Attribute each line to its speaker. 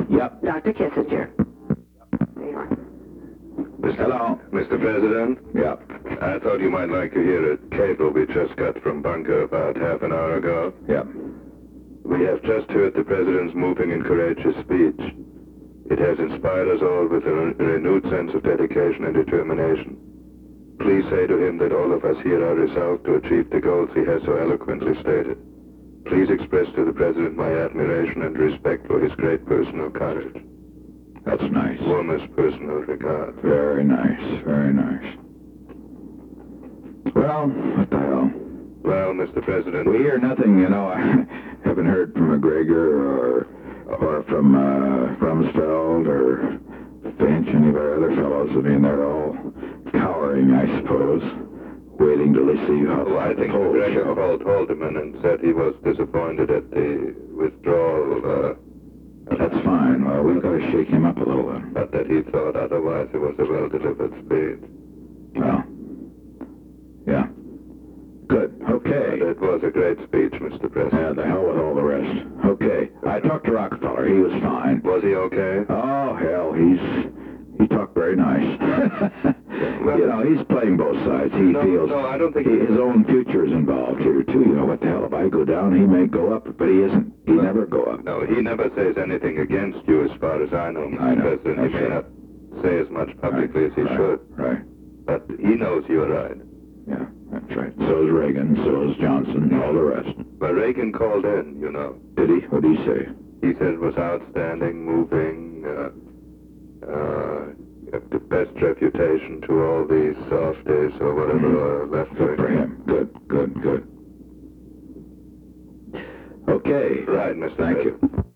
Speaker 1: Yep.
Speaker 2: Dr. Kissinger. There you are.
Speaker 1: Hello.
Speaker 3: Mr. President?
Speaker 1: Yep.
Speaker 3: I thought you might like to hear a cable we just got from Bunker about half an hour ago.
Speaker 1: Yep.
Speaker 3: We have just heard the President's moving and courageous speech. It has inspired us all with a renewed sense of dedication and determination. Please say to him that all of us here are resolved to achieve the goals he has so eloquently stated. Please express to the President my admiration and respect for his great personal courage.
Speaker 1: That's nice.
Speaker 3: Warmest personal regard.
Speaker 1: Very nice. Very nice. Well, what the hell?
Speaker 3: Well, Mr. President...
Speaker 1: We hear nothing, you know. I haven't heard from McGregor or from Rumsfeld or Finch, any of our other fellows. I mean, they're all cowering, I suppose, waiting to see how
Speaker 3: I think
Speaker 1: the polls
Speaker 3: McGregor
Speaker 1: show.
Speaker 3: called Haldeman and said he was disappointed at the withdrawal,
Speaker 1: That's fine. Well, we've got to shake him up a little then.
Speaker 3: but that he thought otherwise it was a well-delivered speech.
Speaker 1: Well, yeah. Good. Okay.
Speaker 3: It was a great speech, Mr. President.
Speaker 1: Yeah, the hell with all the rest. Okay. I talked to Rockefeller. He was fine.
Speaker 3: Was he okay?
Speaker 1: Oh, hell, he talked very nice.
Speaker 3: Well,
Speaker 1: you know, he's playing both sides. He feels
Speaker 3: I don't think
Speaker 1: his own future is involved here, too. You know, what the hell, if I go down, he may go up, but he isn't. He never go up.
Speaker 3: No, he never says anything against you as far as I know, Mr.
Speaker 1: I know.
Speaker 3: President.
Speaker 1: That's
Speaker 3: He may
Speaker 1: right.
Speaker 3: not say as much publicly as he should,
Speaker 1: Right.
Speaker 3: but he knows you're right.
Speaker 1: Yeah, that's right. So is Reagan, so is Johnson, all the rest.
Speaker 3: But Reagan called in, you know.
Speaker 1: Did he? What did he say?
Speaker 3: He said it was outstanding, moving, the best reputation to all these softies or whatever left
Speaker 1: Good for him. Good, good, good. Okay.
Speaker 3: Right, Mr.
Speaker 1: Thank
Speaker 3: President.
Speaker 1: you.